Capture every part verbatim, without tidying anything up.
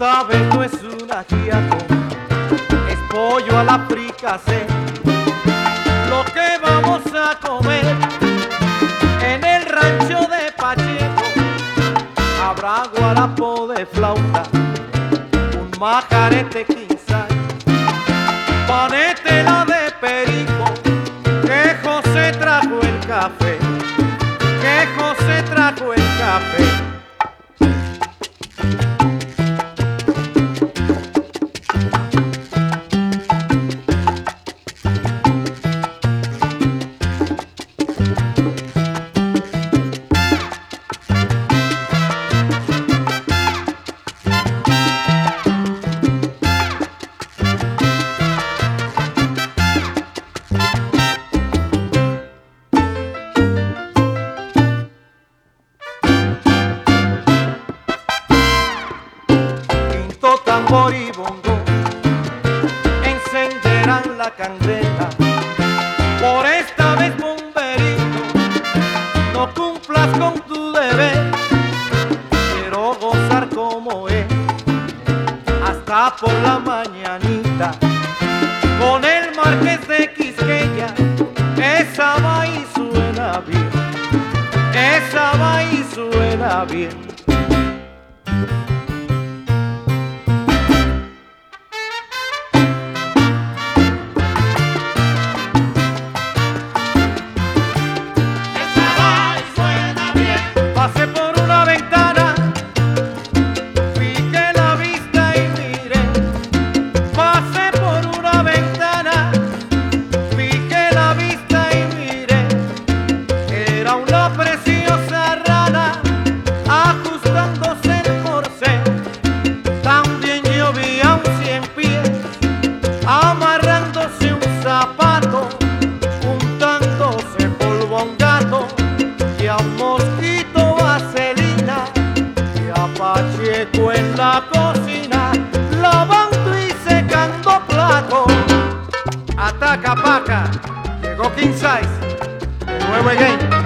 sabes, no es un ajiaco, es pollo a la fricasé. Lo que vamos a comer en el rancho de Pacheco, habrá guarapo de flauta, un majarete quinzal, panetela de perico, que José trajo el café, que José trajo el café. Tambor y bongo encenderán la candela. Por esta vez, bomberito, no cumplas con tu deber. Quiero gozar como es, hasta por la mañanita, con el Marqués de Quisqueya. Esa va y suena bien, esa va y suena bien. Pasé por una ventana, fijé la vista y miré. Pasé por una ventana, fijé la vista y miré. Era una preciosa rana ajustándose el corsé. También yo vi a un cien pies amarrándose un zapato, untándose polvo a un gato y a un mosquito vaselina, y a Pacheco en la cocina lavando y secando platos. Ataca Paca, llegó King Size, de nuevo again.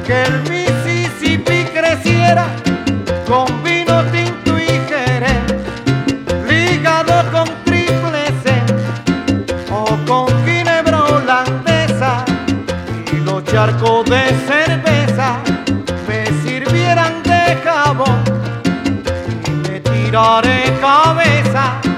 que el Mississippi creciera con vino tinto y jerez, ligado con triple C o con ginebra holandesa, y los charcos de cerveza me sirvieran de jabón y me tiraré cabeza